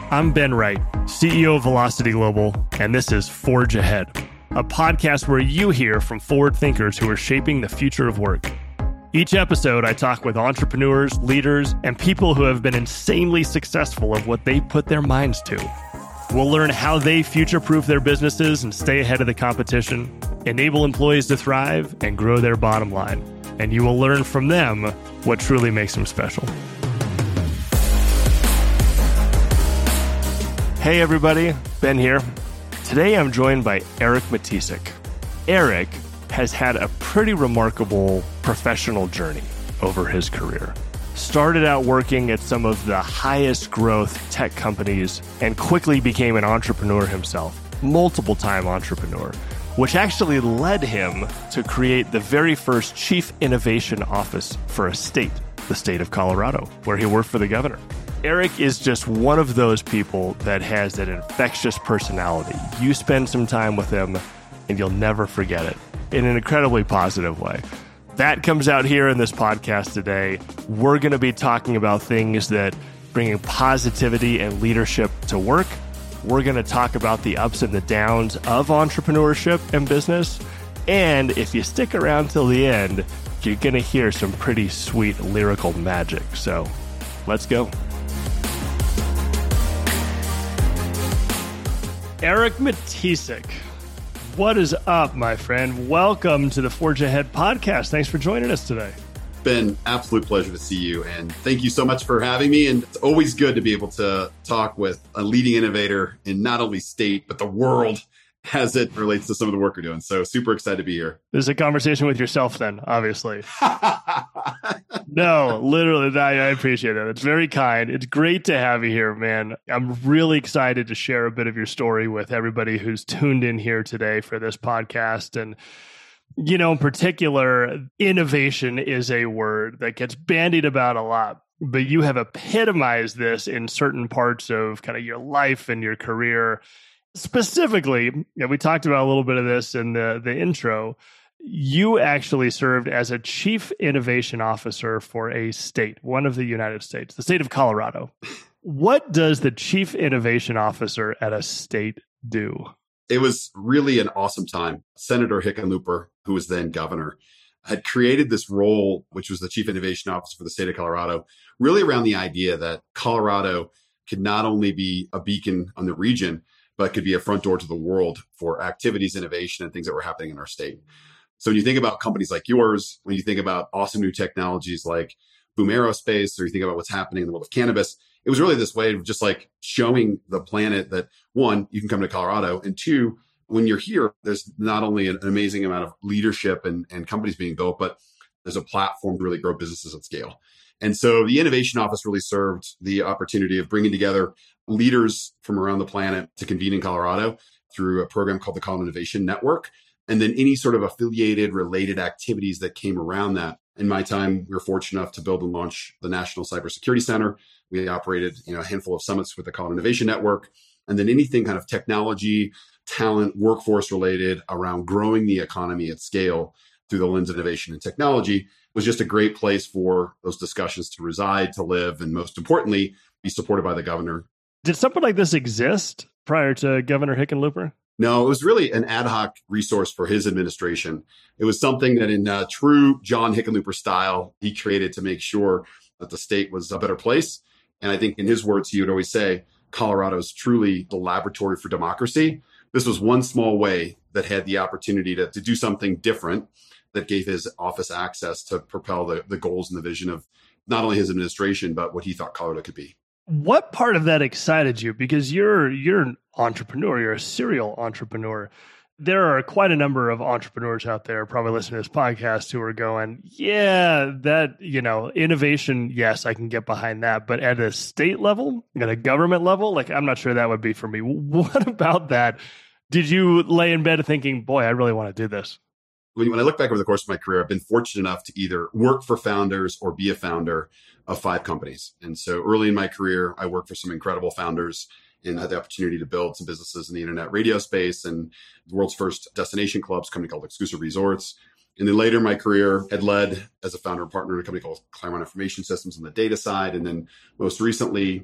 I'm Ben Wright, CEO of Velocity Global, and this is Forge Ahead, a podcast where you hear from forward thinkers who are shaping the future of work. Each episode, I talk with entrepreneurs, leaders, and people who have been insanely successful at what they put their minds to. We'll learn how they future-proof their businesses and stay ahead of the competition, enable employees to thrive, and grow their bottom line. And you will learn from them what truly makes them special. Hey everybody, Ben here. Today I'm joined by Eric Matiscik. Eric has had a pretty remarkable professional journey over his career. Started out working at some of the highest growth tech companies and quickly became an entrepreneur himself, multiple-time entrepreneur, which actually led him to create the very first Chief Innovation Office for a state, the state of Colorado, where he worked for the governor. Eric is just one of those people that has an infectious personality. You spend some time with him and you'll never forget it in an incredibly positive way. That comes out here in this podcast today. We're going to be talking about things that bring positivity and leadership to work. We're going to talk about the ups and the downs of entrepreneurship and business. And if you stick around till the end, you're going to hear some pretty sweet lyrical magic. So let's go. Eric Matiscik, what is up, my friend? Welcome to the Forge Ahead podcast. Thanks for joining us today. Ben, absolute pleasure to see you. And thank you so much for having me. And it's always good to be able to talk with a leading innovator in not only state, but the world as it relates to some of the work you're doing. So super excited to be here. This is a conversation with yourself then, obviously. No, literally, I appreciate it. It's very kind. It's great to have you here, man. I'm really excited to share a bit of your story with everybody who's tuned in here today for this podcast. And, you know, in particular, innovation is a word that gets bandied about a lot, but you have epitomized this in certain parts of kind of your life and your career. Specifically, we talked about a little bit of this in the intro. You actually served as a Chief Innovation Officer for a state, one of the United States, the state of Colorado. What does the Chief Innovation Officer at a state do? It was really an awesome time. Senator Hickenlooper, who was then governor, had created this role, which was the Chief Innovation Officer for the state of Colorado, really around the idea that Colorado could not only be a beacon on the region, but could be a front door to the world for activities, innovation, and things that were happening in our state. So when you think about companies like yours, when you think about awesome new technologies like Boom Aerospace, or you think about what's happening in the world of cannabis, it was really this way of just like showing the planet that, one, you can come to Colorado, and two, when you're here, there's not only an amazing amount of leadership and companies being built, but there's a platform to really grow businesses at scale. And so the Innovation Office really served the opportunity of bringing together leaders from around the planet to convene in Colorado through a program called the Colorado Innovation Network, and then any sort of affiliated, related activities that came around that. In my time, we were fortunate enough to build and launch the National Cybersecurity Center. We operated a handful of summits with the Colorado Innovation Network, and then anything kind of technology, talent, workforce related around growing the economy at scale through the lens of innovation and technology was just a great place for those discussions to reside, to live, and most importantly, be supported by the governor. Did something like this exist prior to Governor Hickenlooper? No, it was really an ad hoc resource for his administration. It was something that in true John Hickenlooper style, he created to make sure that the state was a better place. And I think in his words, he would always say, Colorado is truly the laboratory for democracy. This was one small way that had the opportunity to do something different that gave his office access to propel the goals and the vision of not only his administration, but what he thought Colorado could be. What part of that excited you? Because you're an entrepreneur, you're a serial entrepreneur. There are quite a number of entrepreneurs out there probably listening to this podcast who are going, yeah, that, innovation, yes, I can get behind that. But at a state level, at a government level, like, I'm not sure that would be for me. What about that? Did you lay in bed thinking, boy, I really want to do this? When I look back over the course of my career, I've been fortunate enough to either work for founders or be a founder of 5 companies. And so early in my career, I worked for some incredible founders and had the opportunity to build some businesses in the internet radio space and the world's first destination clubs, a company called Exclusive Resorts. And then later in my career, had led as a founder and partner in a company called Claremont Information Systems on the data side. And then most recently,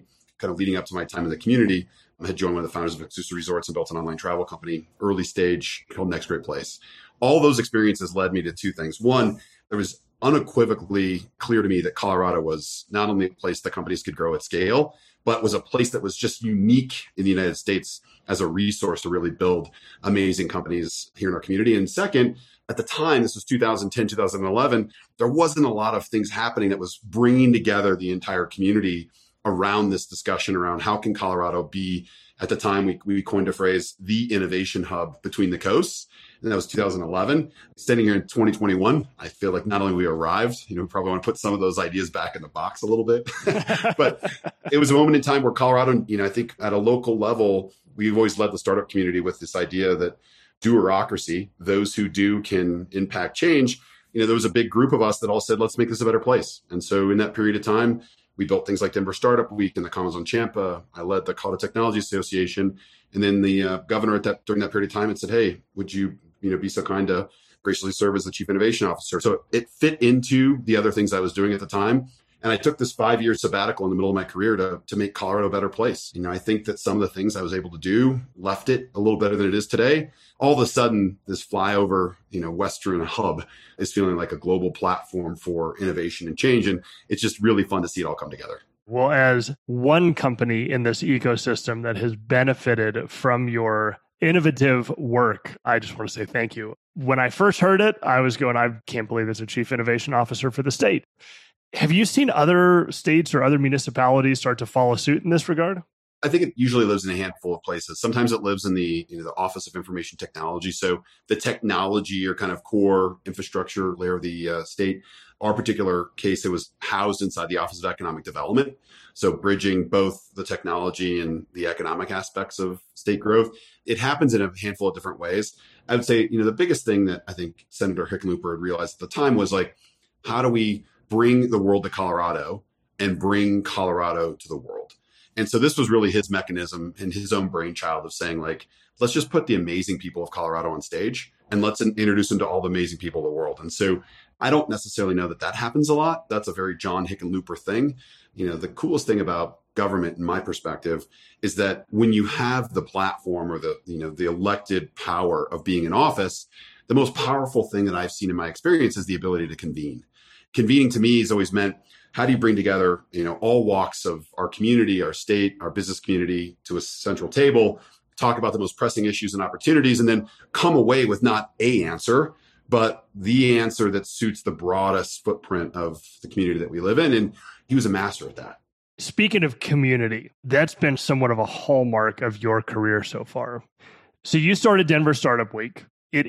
kind of leading up to my time in the community, I had joined one of the founders of Exusa Resorts and built an online travel company, early stage, called Next Great Place. All those experiences led me to two things. One, there was unequivocally clear to me that Colorado was not only a place that companies could grow at scale, but was a place that was just unique in the United States as a resource to really build amazing companies here in our community. And second, at the time, this was 2010, 2011, there wasn't a lot of things happening that was bringing together the entire community around this discussion around how can Colorado be, at the time, we coined a phrase, the innovation hub between the coasts. And that was 2011. Standing here in 2021, I feel like not only we arrived, we probably want to put some of those ideas back in the box a little bit, but it was a moment in time where Colorado, I think at a local level, we've always led the startup community with this idea that doerocracy, those who do can impact change. There was a big group of us that all said, let's make this a better place. And so in that period of time, we built things like Denver Startup Week and the Commons on Champa. I led the Colorado Technology Association. And then the governor during that period of time had said, hey, would you, be so kind to graciously serve as the chief innovation officer? So it fit into the other things I was doing at the time. And I took this 5-year sabbatical in the middle of my career to make Colorado a better place. I think that some of the things I was able to do left it a little better than it is today. All of a sudden, this flyover, Western hub is feeling like a global platform for innovation and change. And it's just really fun to see it all come together. Well, as one company in this ecosystem that has benefited from your innovative work, I just want to say thank you. When I first heard it, I was going, I can't believe there's a chief innovation officer for the state. Have you seen other states or other municipalities start to follow suit in this regard? I think it usually lives in a handful of places. Sometimes it lives in the Office of Information Technology. So the technology or kind of core infrastructure layer of the state. Our particular case, it was housed inside the Office of Economic Development. So bridging both the technology and the economic aspects of state growth. It happens in a handful of different ways. I would say, the biggest thing that I think Senator Hickenlooper had realized at the time was like, how do we bring the world to Colorado and bring Colorado to the world? And so this was really his mechanism and his own brainchild of saying, like, let's just put the amazing people of Colorado on stage and let's introduce them to all the amazing people of the world. And so I don't necessarily know that happens a lot. That's a very John Hickenlooper thing. The coolest thing about government, in my perspective, is that when you have the platform or the elected power of being in office, the most powerful thing that I've seen in my experience is the ability to convene. Convening to me has always meant, how do you bring together, all walks of our community, our state, our business community to a central table, talk about the most pressing issues and opportunities, and then come away with not a answer, but the answer that suits the broadest footprint of the community that we live in. And he was a master at that. Speaking of community, that's been somewhat of a hallmark of your career so far. So you started Denver Startup Week. It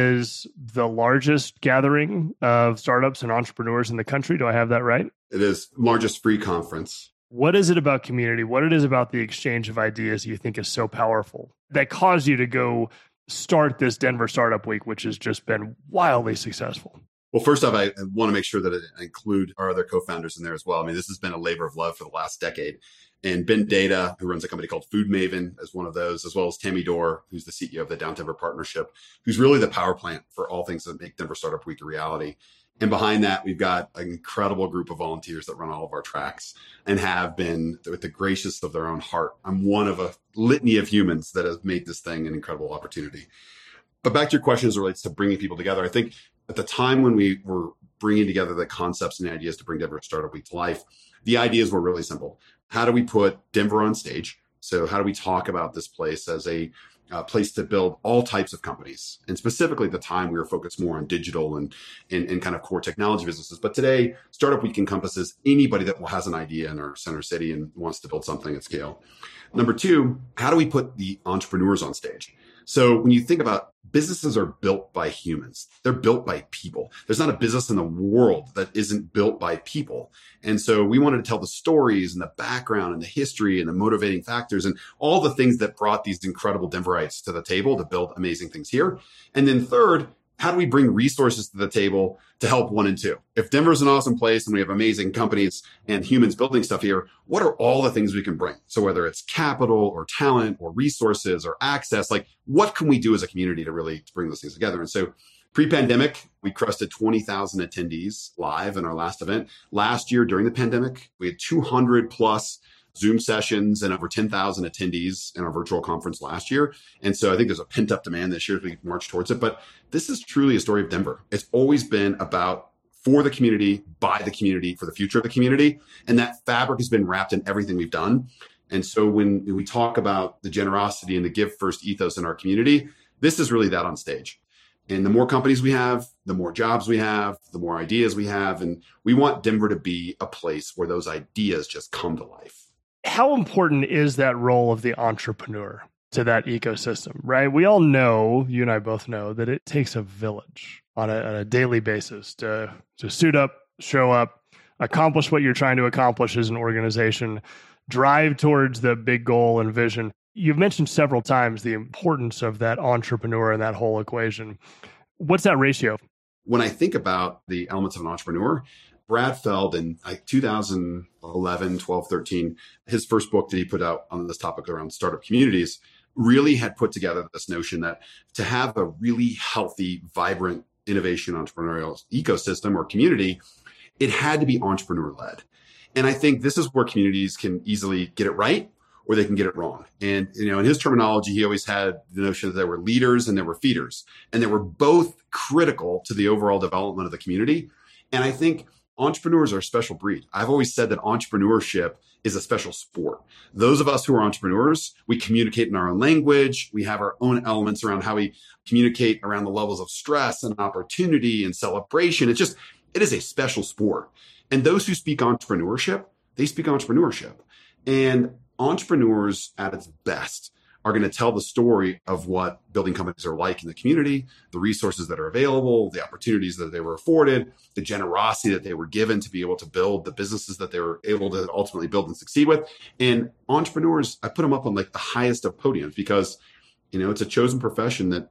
is the largest gathering of startups and entrepreneurs in the country. Do I have that right? It is largest free conference. What is it about community? What it is about the exchange of ideas you think is so powerful that caused you to go start this Denver Startup Week, which has just been wildly successful? Well, first off, I want to make sure that I include our other co-founders in there as well. I mean, this has been a labor of love for the last decade. And Ben Data, who runs a company called Food Maven, is one of those, as well as Tammy Dorr, who's the CEO of the Down Denver Partnership, who's really the power plant for all things that make Denver Startup Week a reality. And behind that, we've got an incredible group of volunteers that run all of our tracks and have been, with the gracious of their own heart. I'm one of a litany of humans that have made this thing an incredible opportunity. But back to your question as it relates to bringing people together, I think at the time when we were bringing together the concepts and ideas to bring Denver Startup Week to life, the ideas were really simple. How do we put Denver on stage? So how do we talk about this place as a place to build all types of companies? And specifically at the time, we were focused more on digital and kind of core technology businesses. But today, Startup Week encompasses anybody that has an idea in our center city and wants to build something at scale. Number two, how do we put the entrepreneurs on stage? So when you think about businesses are built by humans, they're built by people. There's not a business in the world that isn't built by people. And so we wanted to tell the stories and the background and the history and the motivating factors and all the things that brought these incredible Denverites to the table to build amazing things here. And then third, how do we bring resources to the table to help 1 and 2? If Denver's an awesome place and we have amazing companies and humans building stuff here, what are all the things we can bring? So whether it's capital or talent or resources or access, like what can we do as a community to really bring those things together? And so pre-pandemic, we crested 20,000 attendees live in our last event. Last year during the pandemic, we had 200 plus Zoom sessions and over 10,000 attendees in our virtual conference last year. And so I think there's a pent up demand this year as we march towards it. But this is truly a story of Denver. It's always been about for the community, by the community, for the future of the community. And that fabric has been wrapped in everything we've done. And so when we talk about the generosity and the give first ethos in our community, this is really that on stage. And the more companies we have, the more jobs we have, the more ideas we have. And we want Denver to be a place where those ideas just come to life. How important is that role of the entrepreneur to that ecosystem, right? We all know, you and I both know, that it takes a village on a daily basis to suit up, show up, accomplish what you're trying to accomplish as an organization, drive towards the big goal and vision. You've mentioned several times the importance of that entrepreneur in that whole equation. What's that ratio? When I think about the elements of an entrepreneur, Brad Feld in 2011, 12, 13, his first book that he put out on this topic around startup communities really had put together this notion that to have a really healthy, vibrant innovation entrepreneurial ecosystem or community, it had to be entrepreneur led. And I think this is where communities can easily get it right or they can get it wrong. And, in his terminology, he always had the notion that there were leaders and there were feeders, and they were both critical to the overall development of the community. And I think entrepreneurs are a special breed. I've always said that entrepreneurship is a special sport. Those of us who are entrepreneurs, we communicate in our own language. We have our own elements around how we communicate around the levels of stress and opportunity and celebration. It is a special sport. And those who speak entrepreneurship, they speak entrepreneurship. And entrepreneurs at its best are going to tell the story of what building companies are like in the community, the resources that are available, the opportunities that they were afforded, the generosity that they were given to be able to build the businesses that they were able to ultimately build and succeed with. And entrepreneurs, I put them up on like the highest of podiums because, it's a chosen profession that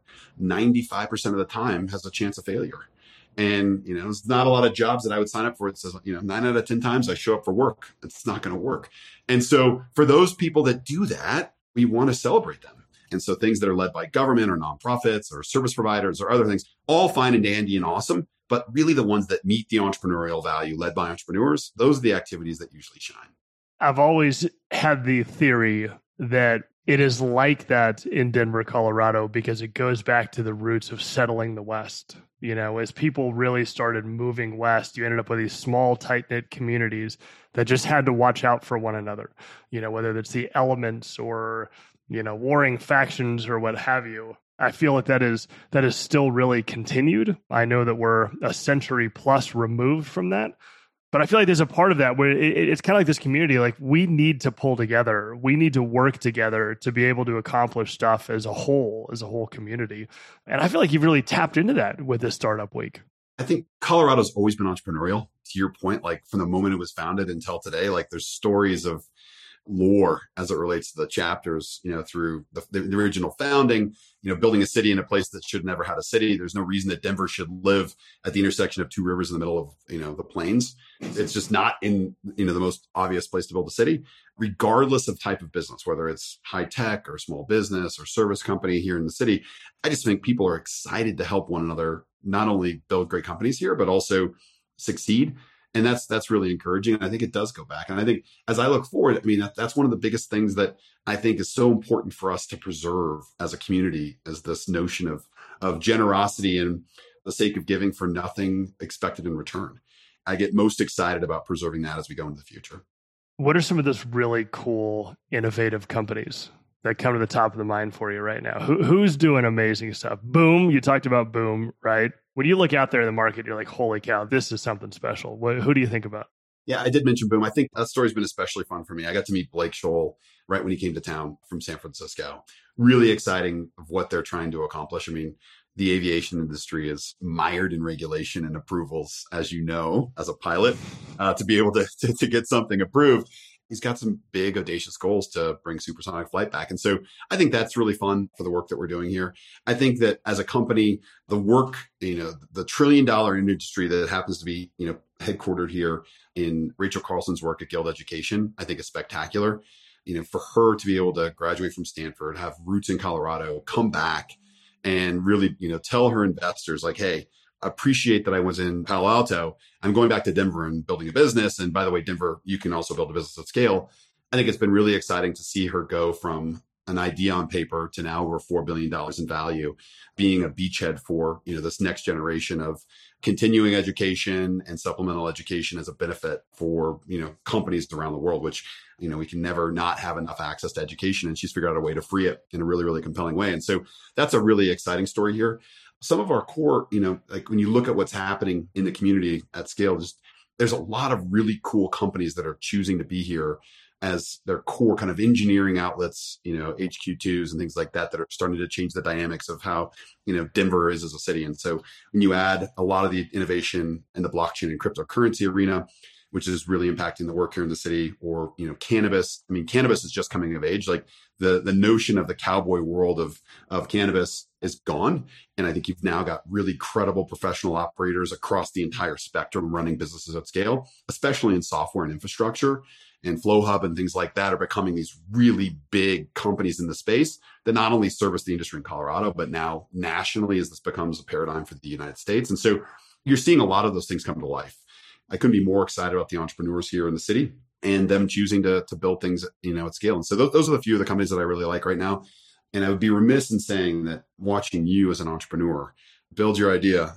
95% of the time has a chance of failure. And, there's not a lot of jobs that I would sign up for. It says, 9 out of 10 times I show up for work. It's not going to work. And so for those people that do that, we want to celebrate them. And so things that are led by government or nonprofits or service providers or other things, all fine and dandy and awesome. But really the ones that meet the entrepreneurial value led by entrepreneurs, those are the activities that usually shine. I've always had the theory that it is like that in Denver, Colorado, because it goes back to the roots of settling the West. As people really started moving west, you ended up with these small, tight-knit communities that just had to watch out for one another, whether it's the elements or, warring factions or what have you. I feel like that is still really continued. I know that we're a century plus removed from that. But I feel like there's a part of that where it's kind of like this community, like we need to pull together. We need to work together to be able to accomplish stuff as a whole community. And I feel like you've really tapped into that with this Startup Week. I think Colorado's always been entrepreneurial. To your point, like from the moment it was founded until today, like there's stories of lore as it relates to the chapters, through the original founding, building a city in a place that should never had a city. There's no reason that Denver should live at the intersection of two rivers in the middle of, the plains. It's just not in, the most obvious place to build a city, regardless of type of business, whether it's high tech or small business or service company here in the city. I just think people are excited to help one another, not only build great companies here, but also succeed. And that's really encouraging. And I think it does go back. And I think as I look forward, that's one of the biggest things that I think is so important for us to preserve as a community, is this notion of generosity and the sake of giving for nothing expected in return. I get most excited about preserving that as we go into the future. What are some of those really cool, innovative companies that come to the top of the mind for you right now? Who's doing amazing stuff? Boom. You talked about Boom, right? When you look out there in the market, you're like, holy cow, this is something special. Who do you think about? Yeah, I did mention Boom. I think that story's been especially fun for me. I got to meet Blake Scholl right when he came to town from San Francisco. Really exciting of what they're trying to accomplish. The aviation industry is mired in regulation and approvals, as you know, as a pilot, to be able to get something approved. He's got some big, audacious goals to bring supersonic flight back. And so I think that's really fun for the work that we're doing here. I think that as a company, the work, the $1 trillion industry that happens to be, headquartered here in Rachel Carlson's work at Guild Education, I think is spectacular. For her to be able to graduate from Stanford, have roots in Colorado, come back and really, tell her investors like, hey, appreciate that I was in Palo Alto. I'm going back to Denver and building a business. And by the way, Denver, you can also build a business at scale. I think it's been really exciting to see her go from an idea on paper to now over $4 billion in value, being a beachhead for, this next generation of continuing education and supplemental education as a benefit for, companies around the world, which, we can never not have enough access to education. And she's figured out a way to free it in a really, really compelling way. And so that's a really exciting story here. Some of our core, like when you look at what's happening in the community at scale, there's a lot of really cool companies that are choosing to be here as their core kind of engineering outlets, HQ2s and things like that are starting to change the dynamics of how, Denver is as a city. And so when you add a lot of the innovation in the blockchain and cryptocurrency arena, which is really impacting the work here in the city, or, cannabis. I mean, cannabis is just coming of age. Like the notion of the cowboy world of cannabis is gone. And I think you've now got really credible professional operators across the entire spectrum running businesses at scale, especially in software and infrastructure. And FlowHub and things like that are becoming these really big companies in the space that not only service the industry in Colorado, but now nationally as this becomes a paradigm for the United States. And so you're seeing a lot of those things come to life. I couldn't be more excited about the entrepreneurs here in the city and them choosing to build things, at scale. And so those are the few of the companies that I really like right now. And I would be remiss in saying that watching you as an entrepreneur build your idea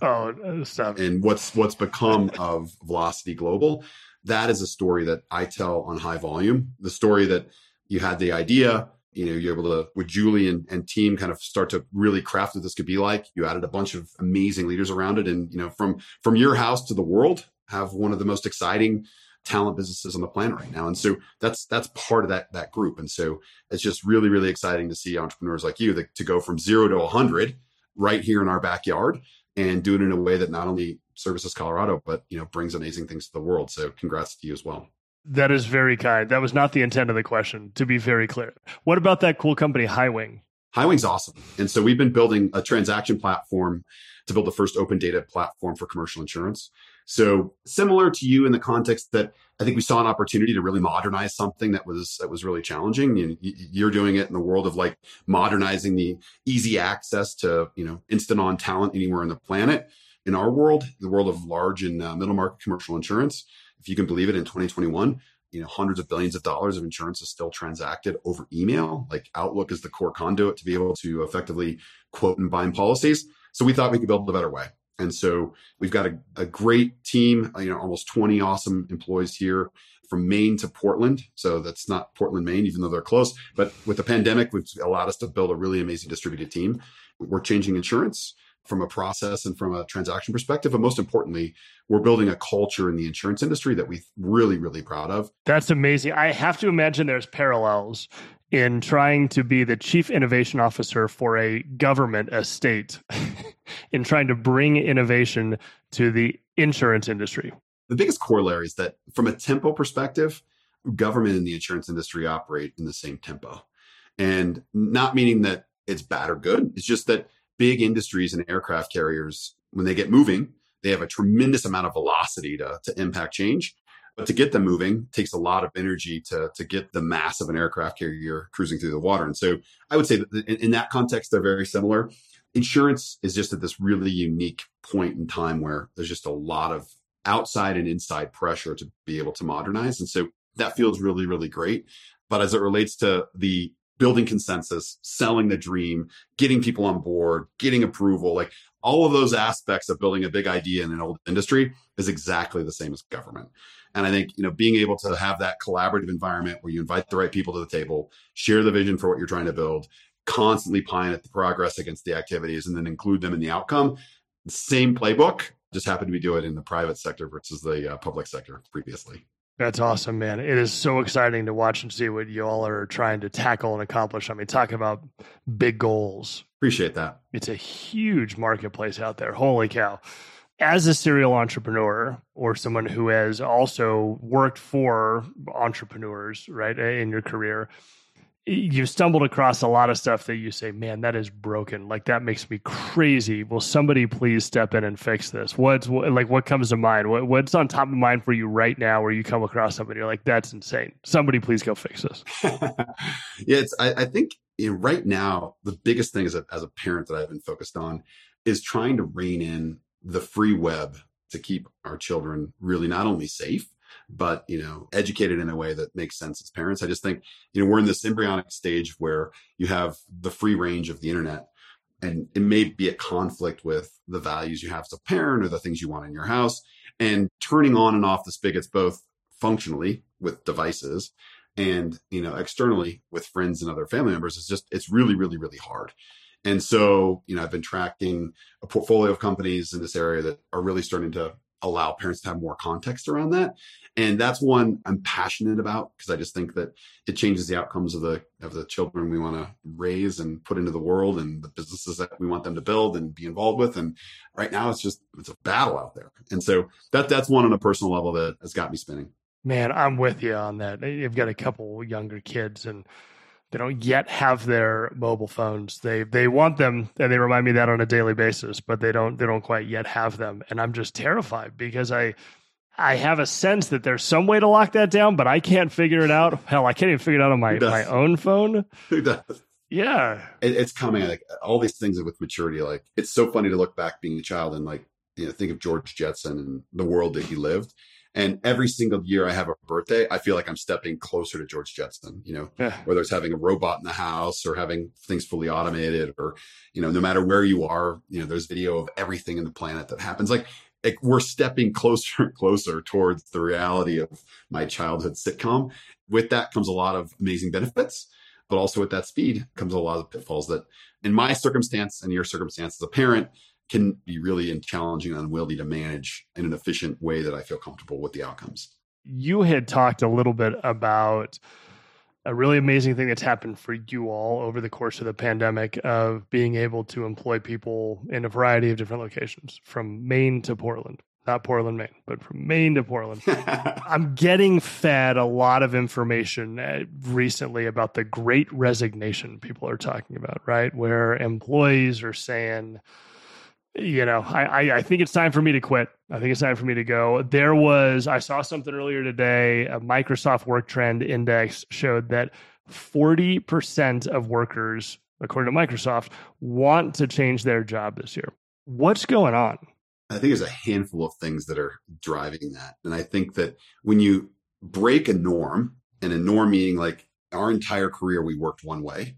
and what's become of Velocity Global, that is a story that I tell on high volume. The story that you had the idea, you're able to, with Julie and team, kind of start to really craft what this could be like. You added a bunch of amazing leaders around it. And, from your house to the world, have one of the most exciting talent businesses on the planet right now. And so that's part of that group. And so it's just really, really exciting to see entrepreneurs like you to go from 0 to 100 right here in our backyard and do it in a way that not only services Colorado, but, brings amazing things to the world. So congrats to you as well. That is very kind. That was not the intent of the question, to be very clear. What about that cool company, Highwing? Highwing's awesome. And so we've been building a transaction platform to build the first open data platform for commercial insurance. So similar to you in the context that I think we saw an opportunity to really modernize something that was really challenging. You're doing it in the world of like modernizing the easy access to, instant on talent anywhere on the planet. In our world, the world of large and middle market commercial insurance, if you can believe it, in 2021, hundreds of billions of dollars of insurance is still transacted over email. Like Outlook is the core conduit to be able to effectively quote and bind policies. So we thought we could build a better way. And so we've got a great team, almost 20 awesome employees here from Maine to Portland. So that's not Portland, Maine, even though they're close. But with the pandemic, which allowed us to build a really amazing distributed team. We're changing insurance from a process and from a transaction perspective. But most importantly, we're building a culture in the insurance industry that we're really, really proud of. That's amazing. I have to imagine there's parallels in trying to be the chief innovation officer for a government estate in trying to bring innovation to the insurance industry. The biggest corollary is that from a tempo perspective, government and the insurance industry operate in the same tempo. And not meaning that it's bad or good. It's just that big industries and aircraft carriers, when they get moving, they have a tremendous amount of velocity to impact change. But to get them moving takes a lot of energy to get the mass of an aircraft carrier cruising through the water. And so I would say that in that context, they're very similar. Insurance is just at this really unique point in time where there's just a lot of outside and inside pressure to be able to modernize. And so that feels really, really great. But as it relates to the building consensus, selling the dream, getting people on board, getting approval, like all of those aspects of building a big idea in an old industry is exactly the same as government. And I think, being able to have that collaborative environment where you invite the right people to the table, share the vision for what you're trying to build, constantly pine at the progress against the activities, and then include them in the outcome. Same playbook, just happen to be doing it in the private sector versus the public sector previously. That's awesome, man. It is so exciting to watch and see what you all are trying to tackle and accomplish. I mean, talking about big goals. Appreciate that. It's a huge marketplace out there. Holy cow. As a serial entrepreneur or someone who has also worked for entrepreneurs, right, in your career, you've stumbled across a lot of stuff that you say, man, that is broken. Like, that makes me crazy. Will somebody please step in and fix this? What comes to mind? What's on top of mind for you right now where you come across somebody, you're like, that's insane. Somebody please go fix this. Yeah, I think right now, the biggest thing as a parent that I've been focused on is trying to rein in the free web to keep our children really not only safe, but, educated in a way that makes sense as parents. I just think, we're in this embryonic stage where you have the free range of the internet, and it may be at conflict with the values you have as a parent or the things you want in your house. And turning on and off the spigots, both functionally with devices and, externally with friends and other family members, it's really, really, really hard. And so, I've been tracking a portfolio of companies in this area that are really starting to allow parents to have more context around that. And that's one I'm passionate about, because I just think that it changes the outcomes of the children we want to raise and put into the world, and the businesses that we want them to build and be involved with. And right now it's a battle out there. And so that's one on a personal level that has got me spinning. Man, I'm with you on that. You've got a couple younger kids, and they don't yet have their mobile phones. They want them, and they remind me of that on a daily basis, but they don't quite yet have them. And I'm just terrified, because I have a sense that there's some way to lock that down, but I can't figure it out. Hell, I can't even figure it out on my own phone. Who does? Yeah. It's coming. Like all these things with maturity, like it's so funny to look back being a child and think of George Jetson and the world that he lived. And every single year I have a birthday, I feel like I'm stepping closer to George Jetson, whether it's having a robot in the house or having things fully automated, or, no matter where you are, there's video of everything in the planet that happens. Like we're stepping closer and closer towards the reality of my childhood sitcom. With that comes a lot of amazing benefits, but also with that speed comes a lot of pitfalls that, in my circumstance and your circumstance as a parent, can be really challenging and unwieldy to manage in an efficient way that I feel comfortable with the outcomes. You had talked a little bit about a really amazing thing that's happened for you all over the course of the pandemic, of being able to employ people in a variety of different locations, from Maine to Portland. Not Portland, Maine, but from Maine to Portland. I'm getting fed a lot of information recently about the Great Resignation people are talking about, right? Where employees are saying, I think it's time for me to quit. I think it's time for me to go. I saw something earlier today, a Microsoft Work Trend Index showed that 40% of workers, according to Microsoft, want to change their job this year. What's going on? I think there's a handful of things that are driving that. And I think that when you break a norm, and a norm meaning like our entire career, we worked one way.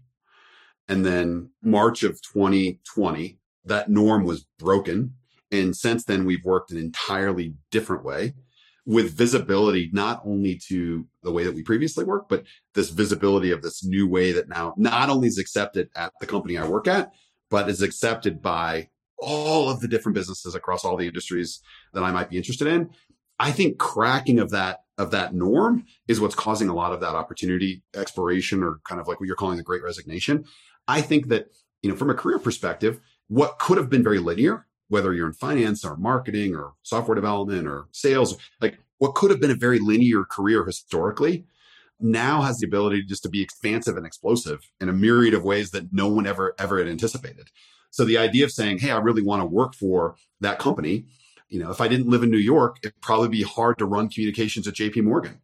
And then March of 2020, that norm was broken. And since then, we've worked an entirely different way, with visibility not only to the way that we previously worked, but this visibility of this new way that now not only is accepted at the company I work at, but is accepted by all of the different businesses across all the industries that I might be interested in. I think cracking of that norm is what's causing a lot of that opportunity exploration, or kind of like what you're calling the Great Resignation. I think that, from a career perspective, what could have been very linear, whether you're in finance or marketing or software development or sales, like what could have been a very linear career historically, now has the ability just to be expansive and explosive in a myriad of ways that no one ever had anticipated. So the idea of saying, hey, I really want to work for that company. If I didn't live in New York, it'd probably be hard to run communications at JP Morgan.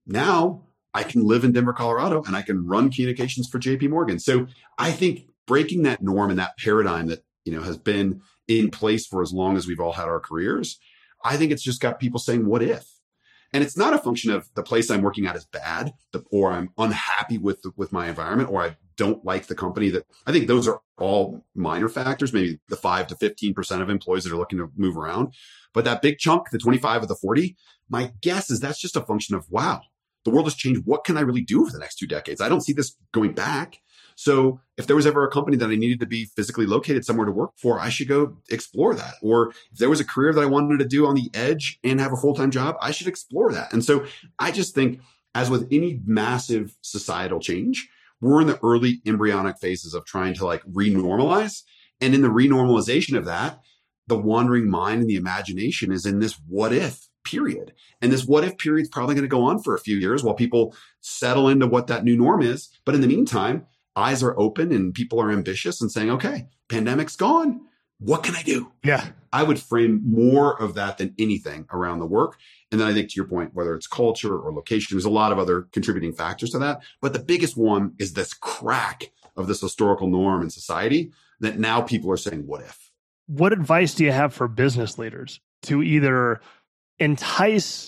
Now I can live in Denver, Colorado, and I can run communications for JP Morgan. So I think breaking that norm and that paradigm that, has been in place for as long as we've all had our careers, I think it's just got people saying, what if? And it's not a function of the place I'm working at is bad, or I'm unhappy with my environment, or I don't like the company. That I think those are all minor factors, maybe the 5 to 15% of employees that are looking to move around. But that big chunk, the 25 of the 40, my guess is that's just a function of, wow, the world has changed. What can I really do for the next 2 decades? I don't see this going back. So if there was ever a company that I needed to be physically located somewhere to work for, I should go explore that. Or if there was a career that I wanted to do on the edge and have a full-time job, I should explore that. And so I just think, as with any massive societal change, we're in the early embryonic phases of trying to renormalize. And in the renormalization of that, the wandering mind and the imagination is in this what if period. And this what if period is probably going to go on for a few years while people settle into what that new norm is. But in the meantime, eyes are open and people are ambitious and saying, okay, pandemic's gone. What can I do? Yeah. I would frame more of that than anything around the work. And then I think, to your point, whether it's culture or location, there's a lot of other contributing factors to that. But the biggest one is this crack of this historical norm in society that now people are saying, what if? What advice do you have for business leaders to either entice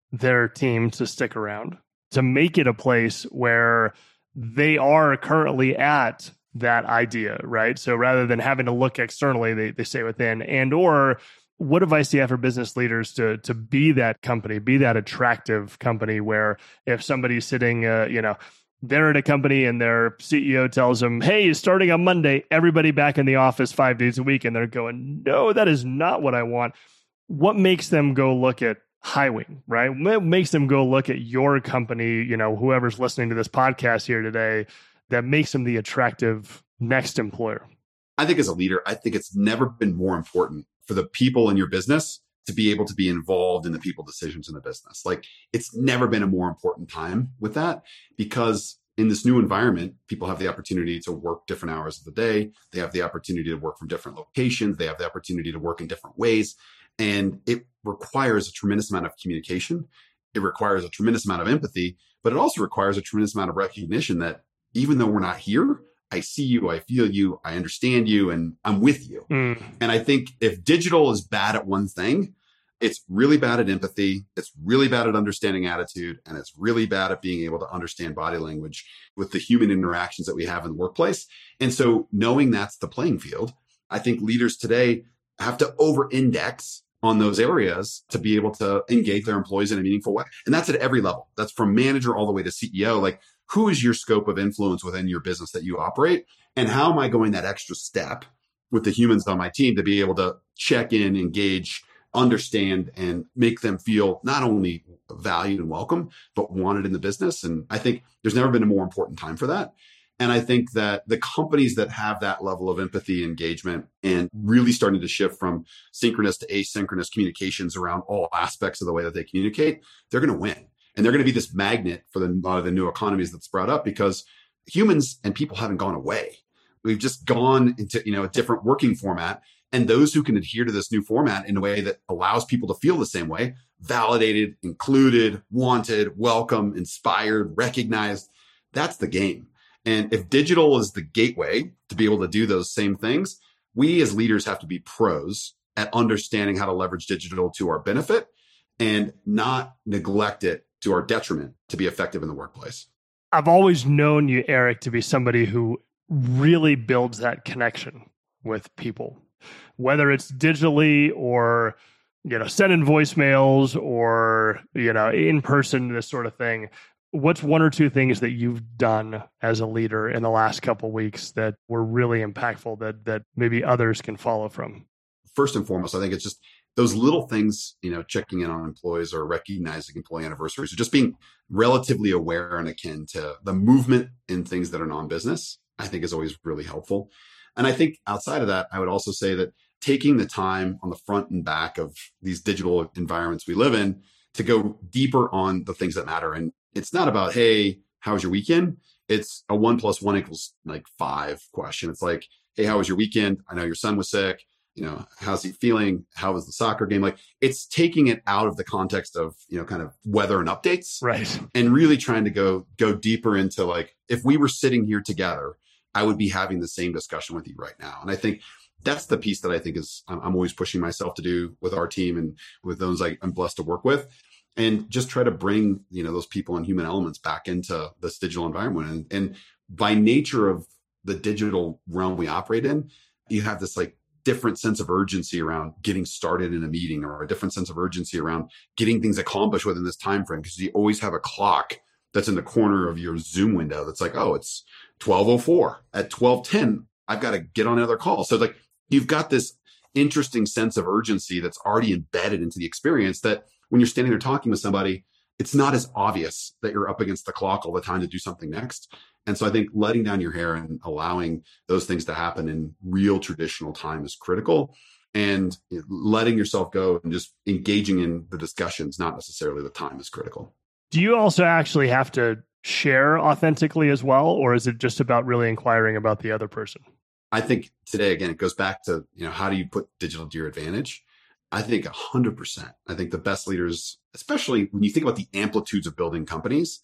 their team to stick around, to make it a place where they are currently at that idea, right? So rather than having to look externally, they stay within. And or what advice do you have for business leaders to be that company, be that attractive company where if somebody's sitting, they're at a company and their CEO tells them, hey, starting on Monday, everybody back in the office 5 days a week. And they're going, no, that is not what I want. What makes them go look at Highwing, right? What makes them go look at your company, whoever's listening to this podcast here today, that makes them the attractive next employer? I think as a leader, I think it's never been more important for the people in your business to be able to be involved in the people decisions in the business. Like it's never been a more important time with that, because in this new environment, people have the opportunity to work different hours of the day. They have the opportunity to work from different locations. They have the opportunity to work in different ways. And it requires a tremendous amount of communication. It requires a tremendous amount of empathy, but it also requires a tremendous amount of recognition that even though we're not here, I see you, I feel you, I understand you, and I'm with you. And I think if digital is bad at one thing, it's really bad at empathy, it's really bad at understanding attitude, and it's really bad at being able to understand body language with the human interactions that we have in the workplace. And so knowing that's the playing field, I think leaders today have to over-index on those areas to be able to engage their employees in a meaningful way. And that's at every level. That's from manager all the way to CEO. Like, who is your scope of influence within your business that you operate? And how am I going that extra step with the humans on my team to be able to check in, engage, understand, and make them feel not only valued and welcome, but wanted in the business? And I think there's never been a more important time for that. And I think that the companies that have that level of empathy, engagement, and really starting to shift from synchronous to asynchronous communications around all aspects of the way that they communicate, they're going to win. And they're going to be this magnet for a lot of the new economies that's brought up, because humans and people haven't gone away. We've just gone into, a different working format. And those who can adhere to this new format in a way that allows people to feel the same way, validated, included, wanted, welcome, inspired, recognized, that's the game. And if digital is the gateway to be able to do those same things, we as leaders have to be pros at understanding how to leverage digital to our benefit and not neglect it to our detriment to be effective in the workplace. I've always known you, Eric, to be somebody who really builds that connection with people, whether it's digitally or, sending voicemails or, in person, this sort of thing. What's one or two things that you've done as a leader in the last couple of weeks that were really impactful that maybe others can follow from? First and foremost, I think it's just those little things, checking in on employees or recognizing employee anniversaries, or just being relatively aware and akin to the movement in things that are non-business, I think is always really helpful. And I think outside of that, I would also say that taking the time on the front and back of these digital environments we live in to go deeper on the things that matter. And it's not about, hey, how was your weekend? It's a 1 + 1 = 5 question. It's like, hey, how was your weekend? I know your son was sick. How's he feeling? How was the soccer game? Like, it's taking it out of the context of, kind of weather and updates. Right. And really trying to go deeper into, like, if we were sitting here together, I would be having the same discussion with you right now. And I think that's the piece that I think is I'm always pushing myself to do with our team and with those I'm blessed to work with, and just try to bring, those people and human elements back into this digital environment. And by nature of the digital realm we operate in, you have this different sense of urgency around getting started in a meeting, or a different sense of urgency around getting things accomplished within this time frame, because you always have a clock that's in the corner of your Zoom window that's like, oh, it's 12:04. At 12:10, I've got to get on another call. So you've got this interesting sense of urgency that's already embedded into the experience, that when you're standing there talking with somebody, it's not as obvious that you're up against the clock all the time to do something next. And so I think letting down your hair and allowing those things to happen in real traditional time is critical. And letting yourself go and just engaging in the discussions, not necessarily the time, is critical. Do you also actually have to share authentically as well? Or is it just about really inquiring about the other person? I think today, again, it goes back to, how do you put digital to your advantage? I think 100%. I think the best leaders, especially when you think about the amplitudes of building companies,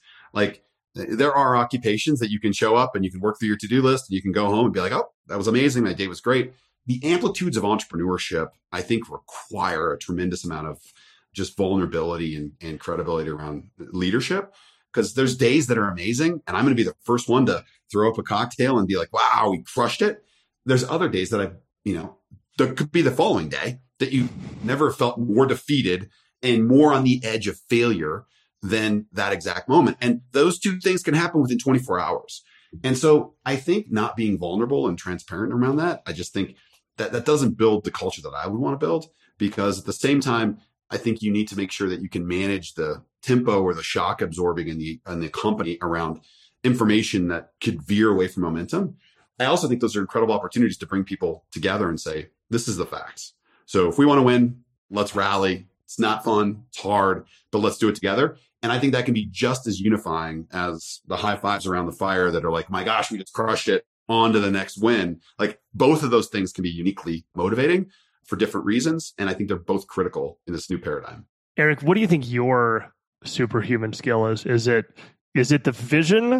there are occupations that you can show up and you can work through your to-do list and you can go home and be like, oh, that was amazing. My day was great. The amplitudes of entrepreneurship, I think, require a tremendous amount of just vulnerability and credibility around leadership. Because there's days that are amazing and I'm going to be the first one to throw up a cocktail and be like, wow, we crushed it. There's other days that there could be the following day that you never felt more defeated and more on the edge of failure than that exact moment. And those two things can happen within 24 hours. And so I think not being vulnerable and transparent around that, I just think that doesn't build the culture that I would want to build, because at the same time, I think you need to make sure that you can manage the tempo or the shock absorbing in the company around information that could veer away from momentum. I also think those are incredible opportunities to bring people together and say, this is the facts. So if we want to win, let's rally. It's not fun. It's hard, but let's do it together. And I think that can be just as unifying as the high fives around the fire that are like, my gosh, we just crushed it, on to the next win. Like both of those things can be uniquely motivating for different reasons. And I think they're both critical in this new paradigm. Eric, what do you think your superhuman skill is? Is it the vision?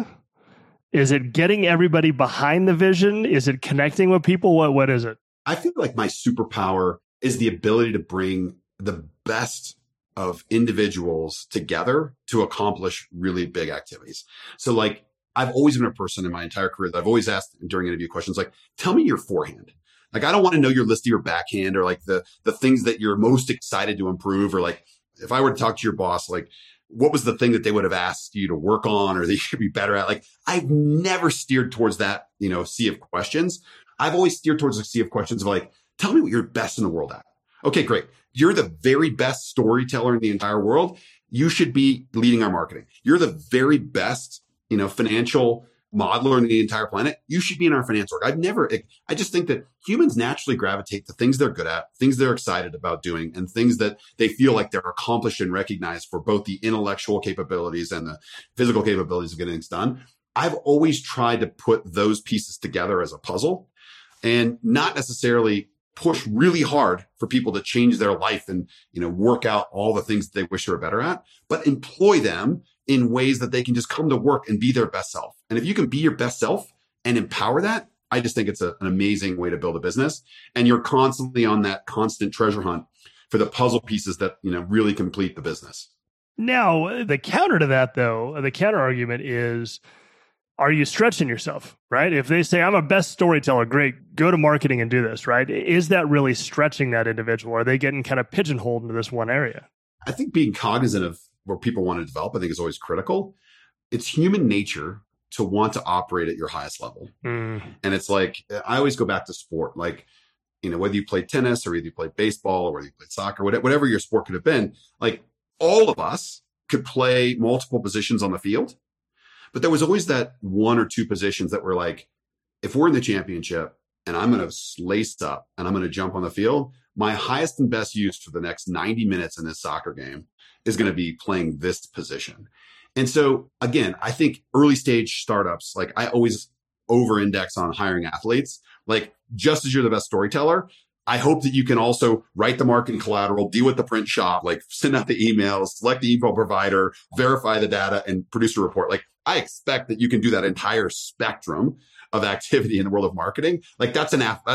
Is it getting everybody behind the vision? Is it connecting with people? What is it? I feel like my superpower is the ability to bring the best of individuals together to accomplish really big activities. So like, I've always been a person in my entire career that I've always asked during interview questions, like, tell me your forehand. Like, I don't want to know your list of your backhand or like the things that you're most excited to improve. Or like, if I were to talk to your boss, like, what was the thing that they would have asked you to work on or that you should be better at? Like, I've never steered towards that, sea of questions. I've always steered towards a sea of questions of like, tell me what you're best in the world at. Okay, great. You're the very best storyteller in the entire world. You should be leading our marketing. You're the very best, financial modeler in the entire planet. You should be in our finance org. I just think that humans naturally gravitate to things they're good at, things they're excited about doing, and things that they feel like they're accomplished and recognized for both the intellectual capabilities and the physical capabilities of getting things done. I've always tried to put those pieces together as a puzzle and not necessarily push really hard for people to change their life and, work out all the things that they wish they were better at, but employ them in ways that they can just come to work and be their best self. And if you can be your best self and empower that, I just think it's an amazing way to build a business. And you're constantly on that constant treasure hunt for the puzzle pieces that, really complete the business. Now, the counter to that, though, the counter argument is, are you stretching yourself, right? If they say, I'm a best storyteller, great, go to marketing and do this, right? Is that really stretching that individual? Are they getting kind of pigeonholed into this one area? I think being cognizant of where people want to develop, I think is always critical. It's human nature to want to operate at your highest level. And it's like, I always go back to sport, like, whether you play tennis or whether you play baseball or whether you play soccer, whatever your sport could have been, like all of us could play multiple positions on the field. But there was always that one or two positions that were like, if we're in the championship and I'm going to lace up and I'm going to jump on the field, my highest and best use for the next 90 minutes in this soccer game is going to be playing this position. And so again, I think early stage startups, like I always over-index on hiring athletes. Like just as you're the best storyteller, I hope that you can also write the marketing collateral, deal with the print shop, like send out the emails, select the email provider, verify the data, and produce a report. Like I expect that you can do that entire spectrum of activity in the world of marketing. Like that's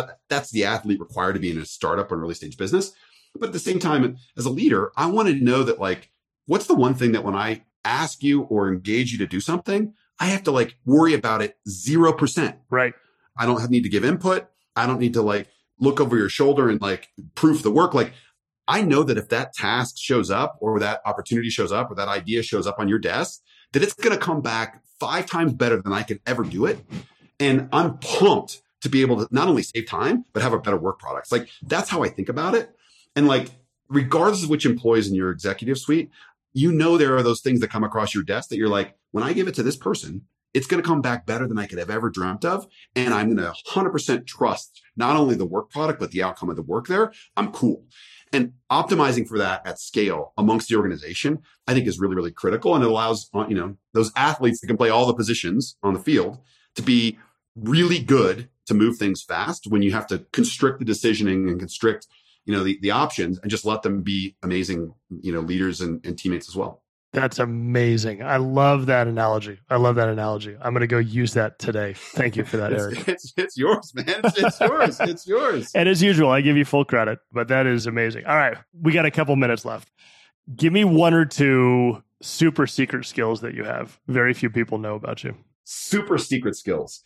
the athlete required to be in a startup or an early stage business. But at the same time, as a leader, I want to know that like, what's the one thing that when I ask you or engage you to do something, I have to like worry about it 0%. Right. I don't need to give input. I don't need to like look over your shoulder and like proof the work. Like I know that if that task shows up or that opportunity shows up or that idea shows up on your desk, that it's going to come back 5 times better than I could ever do it. And I'm pumped to be able to not only save time, but have a better work product. Like that's how I think about it. And like, regardless of which employees in your executive suite, there are those things that come across your desk that you're like, when I give it to this person, it's going to come back better than I could have ever dreamt of. And I'm going to 100% trust not only the work product, but the outcome of the work there. I'm cool. And optimizing for that at scale amongst the organization, I think is really, really critical. And it allows, those athletes that can play all the positions on the field to be really good to move things fast when you have to constrict the decisioning and constrict, the options and just let them be amazing, leaders and teammates as well. That's amazing. I love that analogy. I'm going to go use that today. Thank you for that, Eric. It's yours, man. It's yours. It's yours. And as usual, I give you full credit, but that is amazing. All right. We got a couple minutes left. Give me one or two super secret skills that you have. Very few people know about you. Super secret skills.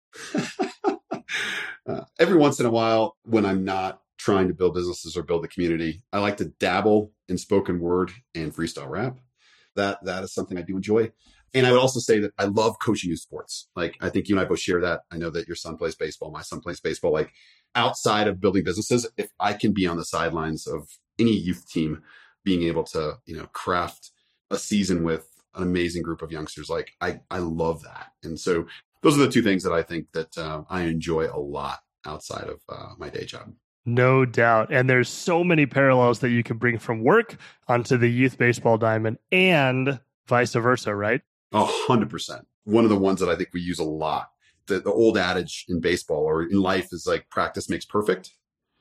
Every once in a while, when I'm not trying to build businesses or build a community, I like to dabble in spoken word and freestyle rap. That is something I do enjoy. And I would also say that I love coaching youth sports. Like, I think you and I both share that. I know that your son plays baseball. My son plays baseball. Like, outside of building businesses, if I can be on the sidelines of any youth team, being able to, craft a season with an amazing group of youngsters, like I love that. And so those are the two things that I think that I enjoy a lot outside of my day job. No doubt. And there's so many parallels that you can bring from work onto the youth baseball diamond and vice versa, right? 100%. One of the ones that I think we use a lot, the old adage in baseball or in life is like practice makes perfect.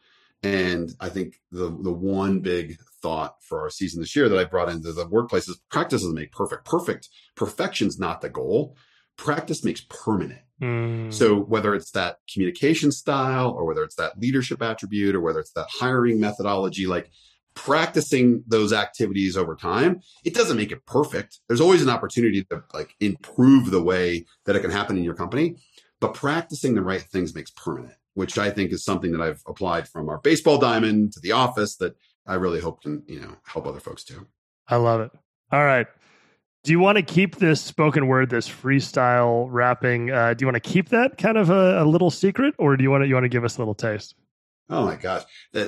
And I think the one big thought for our season this year that I brought into the workplace is practice doesn't make perfect. Perfection's not the goal. Practice makes permanent. So whether it's that communication style or whether it's that leadership attribute or whether it's that hiring methodology, like practicing those activities over time, it doesn't make it perfect. There's always an opportunity to like improve the way that it can happen in your company, but practicing the right things makes permanent, which I think is something that I've applied from our baseball diamond to the office that I really hope can, help other folks too. I love it. All right. Do you want to keep this spoken word, this freestyle rapping? Do you want to keep that kind of a little secret, or do you want to give us a little taste? Oh my gosh,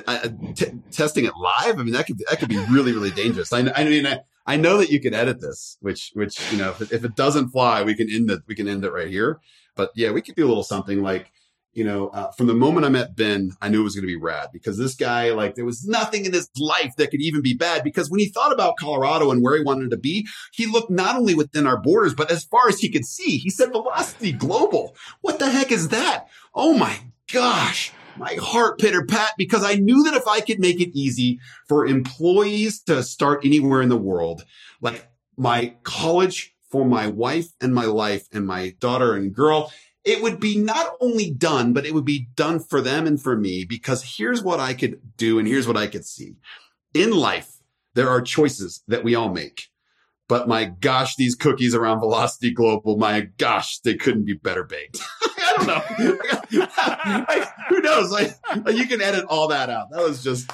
testing it live. I mean, that could be really, really dangerous. I know that you could edit this, which if it doesn't fly, we can end it right here. But yeah, we could do a little something like, from the moment I met Ben, I knew it was going to be rad because this guy, like, there was nothing in his life that could even be bad because when he thought about Colorado and where he wanted to be, he looked not only within our borders, but as far as he could see. He said Velocity Global. What the heck is that? Oh my gosh. My heart pitter pat because I knew that if I could make it easy for employees to start anywhere in the world, like my college for my wife and my life and my daughter and girl, it would be not only done, but it would be done for them and for me because here's what I could do and here's what I could see. In life, there are choices that we all make. But my gosh, these cookies around Velocity Global, my gosh, they couldn't be better baked. I don't know. Who knows? You can edit all that out. That was just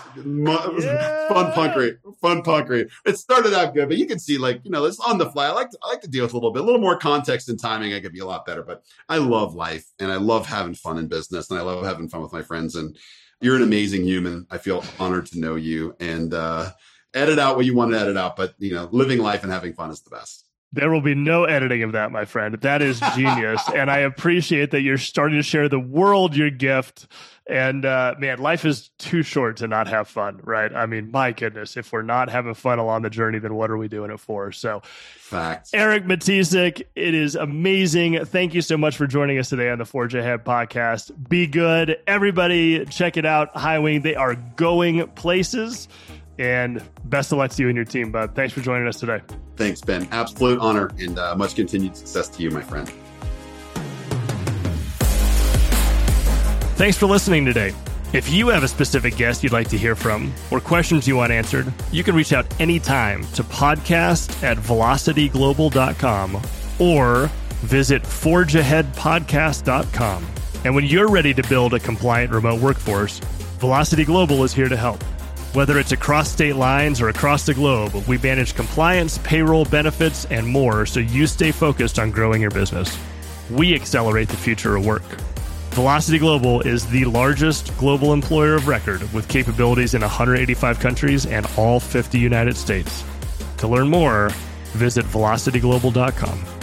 fun punkery. It started out good, but you can see it's on the fly. I like to deal with a little more context and timing. I could be a lot better, but I love life and I love having fun in business and I love having fun with my friends. And you're an amazing human. I feel honored to know you and, edit out what you want to edit out, but living life and having fun is the best. There will be no editing of that, my friend. That is genius. And I appreciate that you're starting to share the world your gift. And man, life is too short to not have fun, right? I mean, my goodness, if we're not having fun along the journey, then what are we doing it for? So, facts. Eric Matisek, it is amazing. Thank you so much for joining us today on the Forge Ahead podcast. Be good. Everybody, check it out. Highwing, they are going places. And best of luck to you and your team, bud. Thanks for joining us today. Thanks, Ben. Absolute honor and much continued success to you, my friend. Thanks for listening today. If you have a specific guest you'd like to hear from or questions you want answered, you can reach out anytime to podcast@velocityglobal.com or visit forgeaheadpodcast.com. And when you're ready to build a compliant remote workforce, Velocity Global is here to help. Whether it's across state lines or across the globe, we manage compliance, payroll, benefits, and more so you stay focused on growing your business. We accelerate the future of work. Velocity Global is the largest global employer of record with capabilities in 185 countries and all 50 United States. To learn more, visit velocityglobal.com.